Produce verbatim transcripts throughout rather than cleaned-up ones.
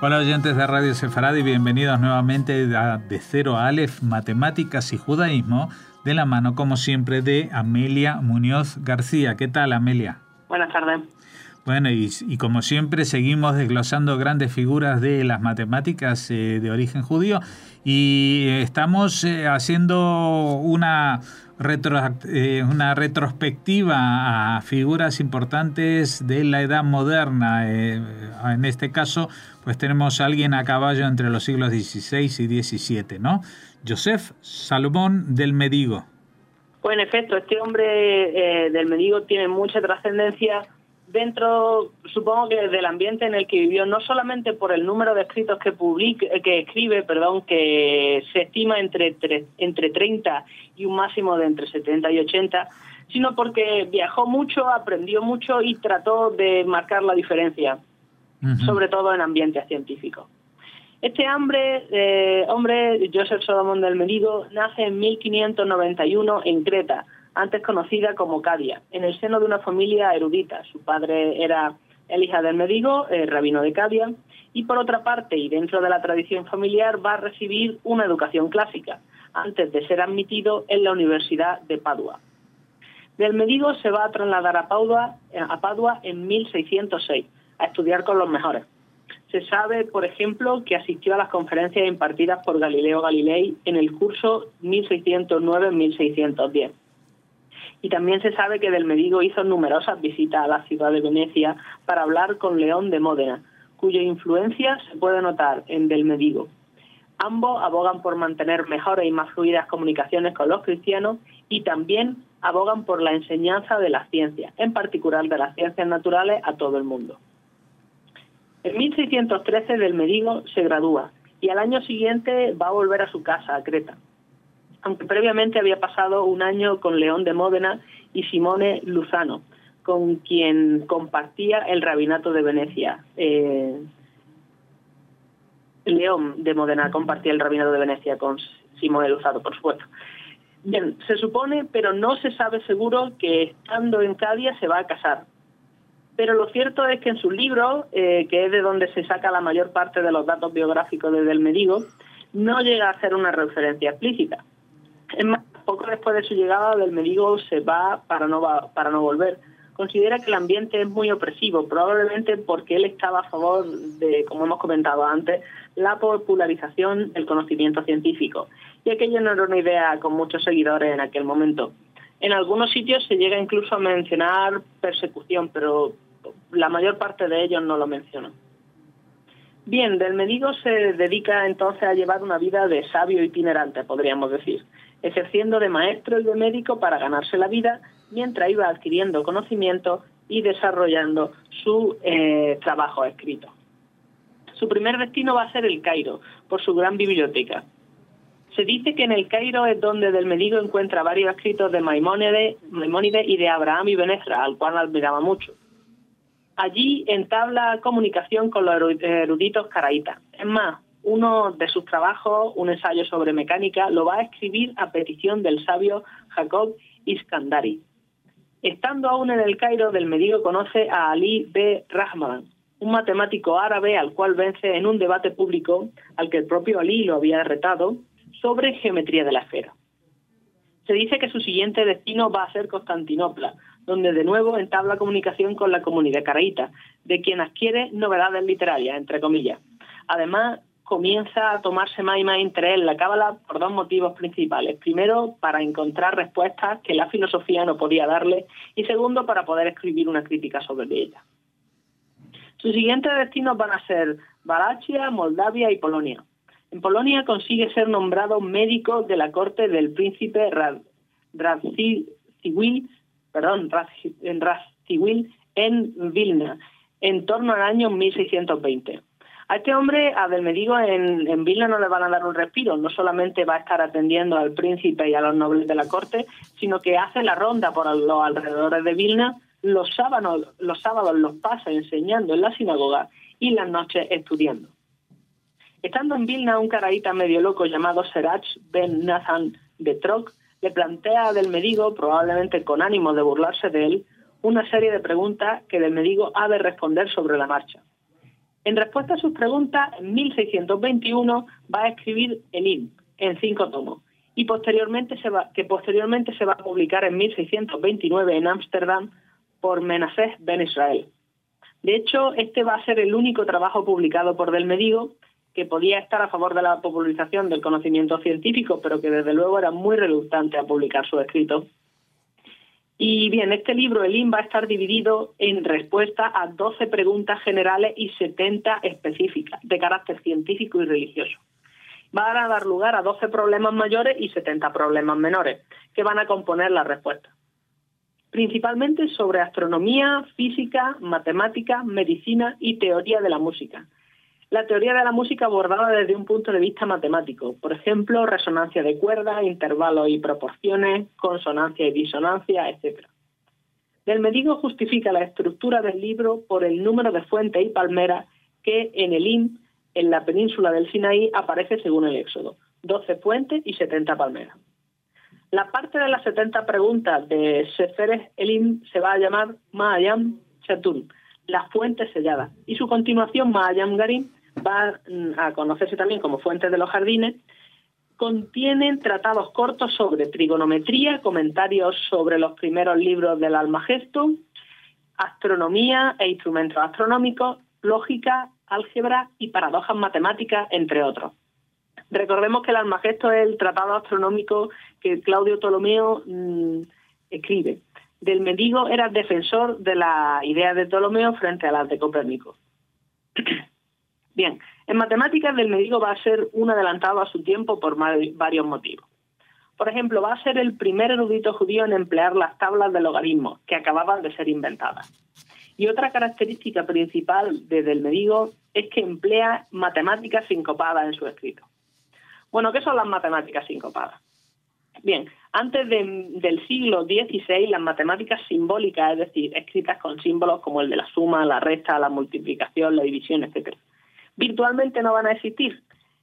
Hola oyentes de Radio Sefarad y bienvenidos nuevamente a De Cero a Aleph, Matemáticas y Judaísmo, de la mano, como siempre, de Amelia Muñoz García. ¿Qué tal, Amelia? Buenas tardes. Bueno, y, y como siempre seguimos desglosando grandes figuras de las matemáticas eh, de origen judío y estamos eh, haciendo una, retro, eh, una retrospectiva a figuras importantes de la edad moderna. Eh, en este caso, pues tenemos a alguien a caballo entre los siglos dieciséis y diecisiete, ¿no? Yosef Salomón del Medigo. Pues en efecto, este hombre eh, del Medigo tiene mucha trascendencia dentro, supongo que del ambiente en el que vivió, no solamente por el número de escritos que publica, que escribe, perdón, que se estima entre, tre, entre treinta y un máximo de entre setenta y ochenta, sino porque viajó mucho, aprendió mucho y trató de marcar la diferencia, uh-huh. sobre todo en ambientes científicos. Este hombre, eh, hombre, Yosef Salomón del Medigo, nace en mil quinientos noventa y uno en Creta, antes conocida como Cadia, en el seno de una familia erudita. Su padre era Elija del Medigo, eh, rabino de Cadia, y por otra parte, y dentro de la tradición familiar, va a recibir una educación clásica, antes de ser admitido en la Universidad de Padua. Del Medigo se va a trasladar a Padua, a Padua en mil seiscientos seis, a estudiar con los mejores. Se sabe, por ejemplo, que asistió a las conferencias impartidas por Galileo Galilei en el curso mil seiscientos nueve a mil seiscientos diez. Y también se sabe que del Medigo hizo numerosas visitas a la ciudad de Venecia para hablar con León de Módena, cuya influencia se puede notar en del Medigo. Ambos abogan por mantener mejores y más fluidas comunicaciones con los cristianos y también abogan por la enseñanza de las ciencias, en particular de las ciencias naturales, a todo el mundo. En mil seiscientos trece del Medigo se gradúa y al año siguiente va a volver a su casa, a Creta, aunque previamente había pasado un año con León de Módena y Simone Luzano, con quien compartía el rabinato de Venecia. Eh, León de Módena compartía el rabinato de Venecia con Simone Luzano, por supuesto. Bien, se supone, pero no se sabe seguro, que estando en Cadia se va a casar. Pero lo cierto es que en sus libros, eh, que es de donde se saca la mayor parte de los datos biográficos de del Medigo, no llega a hacer una referencia explícita. Es más, poco después de su llegada, del Medigo se va para no, va para no volver. Considera que el ambiente es muy opresivo, probablemente porque él estaba a favor de, como hemos comentado antes, la popularización del conocimiento científico. Y aquello no era una idea con muchos seguidores en aquel momento. En algunos sitios se llega incluso a mencionar persecución, pero la mayor parte de ellos no lo mencionan. Bien, del Medigo se dedica entonces a llevar una vida de sabio itinerante, podríamos decir, ejerciendo de maestro y de médico para ganarse la vida, mientras iba adquiriendo conocimiento y desarrollando su eh, trabajo escrito. Su primer destino va a ser el Cairo, por su gran biblioteca. Se dice que en el Cairo es donde del Medigo encuentra varios escritos de Maimónides, Maimónides y de Abraham Ibn Ezra, al cual admiraba mucho. Allí entabla comunicación con los eruditos caraítas. Es más, uno de sus trabajos, un ensayo sobre mecánica, lo va a escribir a petición del sabio Jacob Iskandari. Estando aún en el Cairo, del Medigo conoce a Ali B. Rahman, un matemático árabe al cual vence en un debate público al que el propio Ali lo había retado sobre geometría de la esfera. Se dice que su siguiente destino va a ser Constantinopla, donde de nuevo entabla comunicación con la comunidad caraíta, de quien adquiere novedades literarias, entre comillas. Además, comienza a tomarse más y más interés en la cábala por dos motivos principales. Primero, para encontrar respuestas que la filosofía no podía darle, y segundo, para poder escribir una crítica sobre ella. Sus siguientes destinos van a ser Valachia, Moldavia y Polonia. En Polonia consigue ser nombrado médico de la corte del príncipe Radziwiłł, perdón, Radziwiłł en Vilna, en torno al año mil seiscientos veinte. A este hombre, a del Medigo, en, en Vilna no le van a dar un respiro. No solamente va a estar atendiendo al príncipe y a los nobles de la corte, sino que hace la ronda por los alrededores de Vilna. Los sábados, los sábados los pasa enseñando en la sinagoga y las noches estudiando. Estando en Vilna, un caraíta medio loco llamado Serach ben Nathan de Trok le plantea a del Medigo, probablemente con ánimo de burlarse de él, una serie de preguntas que del Medigo ha de responder sobre la marcha. En respuesta a sus preguntas, en mil seiscientos veintiuno va a escribir el Himn en cinco tomos y posteriormente se va, que posteriormente se va a publicar en mil seiscientos veintinueve en Ámsterdam por Menaseh ben Israel. De hecho, este va a ser el único trabajo publicado por Del Medigo que podía estar a favor de la popularización del conocimiento científico, pero que desde luego era muy reluctante a publicar sus escritos. Y bien, este libro, el Himn, va a estar dividido en respuesta a doce preguntas generales y setenta específicas de carácter científico y religioso. Van a dar lugar a doce problemas mayores y setenta problemas menores, que van a componer la respuesta. Principalmente sobre astronomía, física, matemática, medicina y teoría de la música. La teoría de la música abordada desde un punto de vista matemático, por ejemplo, resonancia de cuerdas, intervalos y proporciones, consonancia y disonancia, etcétera. Del Medigo justifica la estructura del libro por el número de fuentes y palmeras que en el Himn, en la península del Sinaí, aparece según el Éxodo, doce fuentes y setenta palmeras. La parte de las setenta preguntas de Sefer Elim se va a llamar Ma'ayam Shatun, las fuentes selladas, y su continuación, Ma'ayam Garim, va a conocerse también como Fuentes de los Jardines. Contienen tratados cortos sobre trigonometría, comentarios sobre los primeros libros del Almagesto, astronomía e instrumentos astronómicos, lógica, álgebra y paradojas matemáticas, entre otros. Recordemos que el Almagesto es el tratado astronómico que Claudio Ptolomeo mmm, escribe. Del Medigo era defensor de la idea de Ptolomeo frente a las de Copérnico. Bien, en matemáticas Del Medigo va a ser un adelantado a su tiempo por varios motivos. Por ejemplo, va a ser el primer erudito judío en emplear las tablas de logaritmos, que acababan de ser inventadas. Y otra característica principal de Del Medigo es que emplea matemáticas sincopadas en su escrito. Bueno, ¿qué son las matemáticas sincopadas? Bien, antes de, del siglo dieciséis, las matemáticas simbólicas, es decir, escritas con símbolos como el de la suma, la resta, la multiplicación, la división, etcétera, virtualmente no van a existir.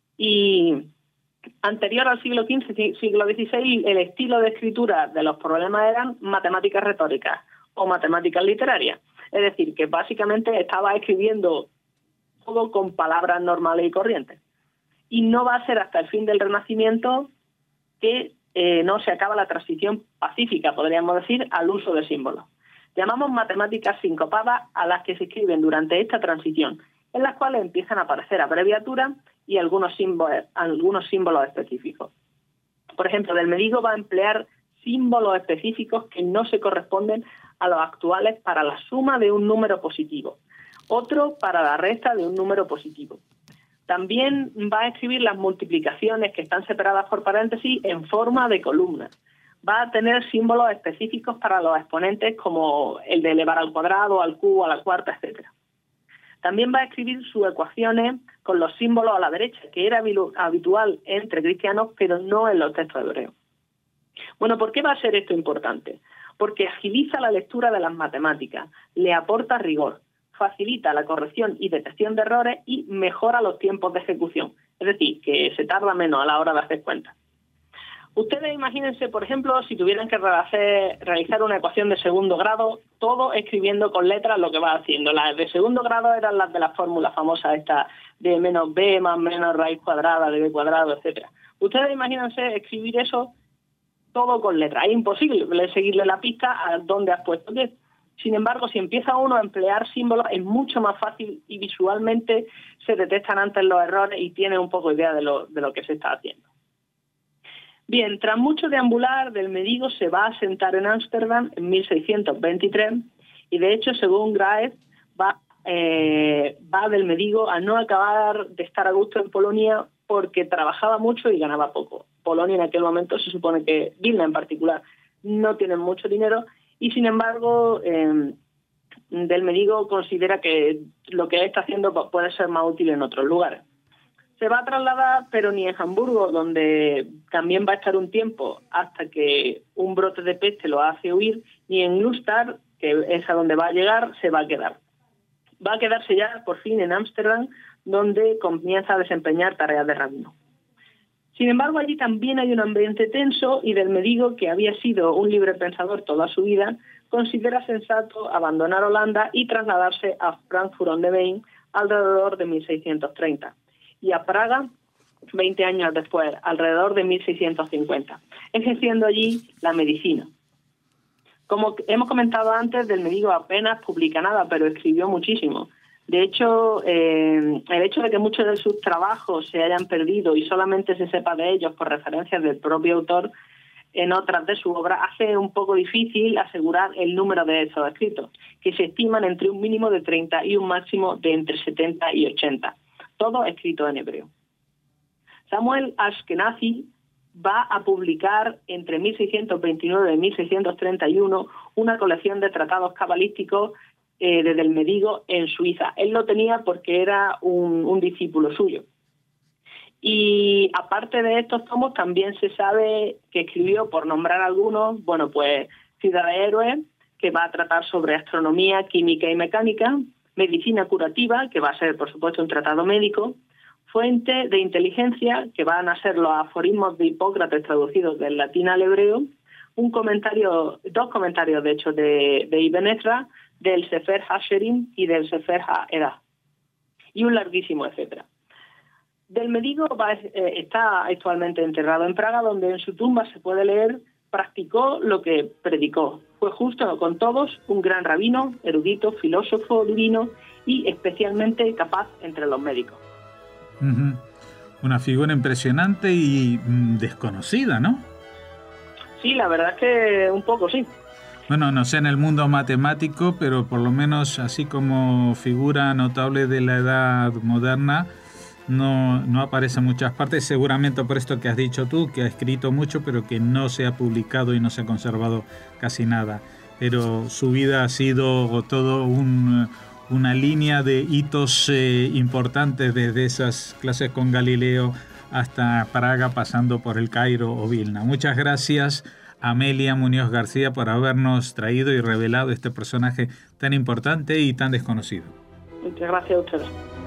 Y anterior al siglo quince, siglo dieciséis, el estilo de escritura de los problemas eran matemáticas retóricas o matemáticas literarias. Es decir, que básicamente estaba escribiendo todo con palabras normales y corrientes. Y no va a ser hasta el fin del Renacimiento que eh, no se acaba la transición pacífica, podríamos decir, al uso de símbolos. Llamamos matemáticas sincopadas a las que se escriben durante esta transición, en las cuales empiezan a aparecer abreviaturas y algunos símbolos, algunos símbolos específicos. Por ejemplo, Del Medigo va a emplear símbolos específicos que no se corresponden a los actuales para la suma de un número positivo, otro para la resta de un número positivo. También va a escribir las multiplicaciones que están separadas por paréntesis en forma de columnas. Va a tener símbolos específicos para los exponentes como el de elevar al cuadrado, al cubo, a la cuarta, etcétera. También va a escribir sus ecuaciones con los símbolos a la derecha, que era habitual entre cristianos, pero no en los textos hebreos. Bueno, ¿por qué va a ser esto importante? Porque agiliza la lectura de las matemáticas, le aporta rigor, facilita la corrección y detección de errores y mejora los tiempos de ejecución. Es decir, que se tarda menos a la hora de hacer cuentas. Ustedes imagínense, por ejemplo, si tuvieran que hacer, realizar una ecuación de segundo grado, todo escribiendo con letras lo que va haciendo. Las de segundo grado eran las de la fórmula famosa esta de menos b más menos raíz cuadrada de b cuadrado, etcétera. Ustedes imagínense escribir eso todo con letras. Es imposible seguirle la pista a dónde has puesto qué. Sin embargo, si empieza uno a emplear símbolos, es mucho más fácil y visualmente se detectan antes los errores y tiene un poco idea de lo, de lo que se está haciendo. Bien, tras mucho deambular, Del Medigo se va a asentar en Ámsterdam en mil seiscientos veintitrés y de hecho, según Graeff, va, eh, va Del Medigo a no acabar de estar a gusto en Polonia porque trabajaba mucho y ganaba poco. Polonia en aquel momento se supone que, Vilna en particular, no tienen mucho dinero y sin embargo eh, Del Medigo considera que lo que él está haciendo puede ser más útil en otros lugares. Se va a trasladar, pero ni en Hamburgo, donde también va a estar un tiempo hasta que un brote de peste lo hace huir, ni en Neustadt, que es a donde va a llegar, se va a quedar. Va a quedarse ya por fin en Ámsterdam, donde comienza a desempeñar tareas de rabino. Sin embargo, allí también hay un ambiente tenso y Del Medigo, que había sido un libre pensador toda su vida, considera sensato abandonar Holanda y trasladarse a Frankfurt on the Main alrededor de mil seiscientos treinta, y a Praga veinte años después, alrededor de mil seiscientos cincuenta, ejerciendo allí la medicina. Como hemos comentado antes, del Medigo apenas publica nada, pero escribió muchísimo. De hecho, eh, el hecho de que muchos de sus trabajos se hayan perdido y solamente se sepa de ellos por referencias del propio autor en otras de su obra hace un poco difícil asegurar el número de esos escritos, que se estiman entre un mínimo de treinta y un máximo de entre setenta y ochenta, todo escrito en hebreo. Samuel Ashkenazi va a publicar entre mil seiscientos veintinueve y mil seiscientos treinta y uno una colección de tratados cabalísticos eh, desde el Medigo en Suiza. Él lo tenía porque era un, un discípulo suyo. Y aparte de estos tomos, también se sabe que escribió, por nombrar algunos, bueno, pues Ciudad de Héroes, que va a tratar sobre astronomía, química y mecánica, Medicina curativa, que va a ser, por supuesto, un tratado médico, Fuente de inteligencia, que van a ser los aforismos de Hipócrates traducidos del latín al hebreo, un comentario, dos comentarios, de hecho, de, de Ibn Ezra, del Sefer HaSherim y del Sefer HaEdah, y un larguísimo etcétera. Del Medigo va, eh, está actualmente enterrado en Praga, donde en su tumba se puede leer: practicó lo que predicó, fue justo con todos, un gran rabino, erudito, filósofo divino y especialmente capaz entre los médicos. Uh-huh. Una figura impresionante y mm, desconocida, ¿no? Sí, la verdad es que un poco sí. Bueno, no sé en el mundo matemático, pero por lo menos así como figura notable de la edad moderna, no, no aparece en muchas partes, seguramente por esto que has dicho tú, que ha escrito mucho, pero que no se ha publicado y no se ha conservado casi nada. Pero su vida ha sido todo un... una línea de hitos eh, importantes desde esas clases con Galileo hasta Praga, pasando por el Cairo o Vilna. Muchas gracias, Amelia Muñoz García, por habernos traído y revelado este personaje tan importante y tan desconocido. Muchas gracias a ustedes.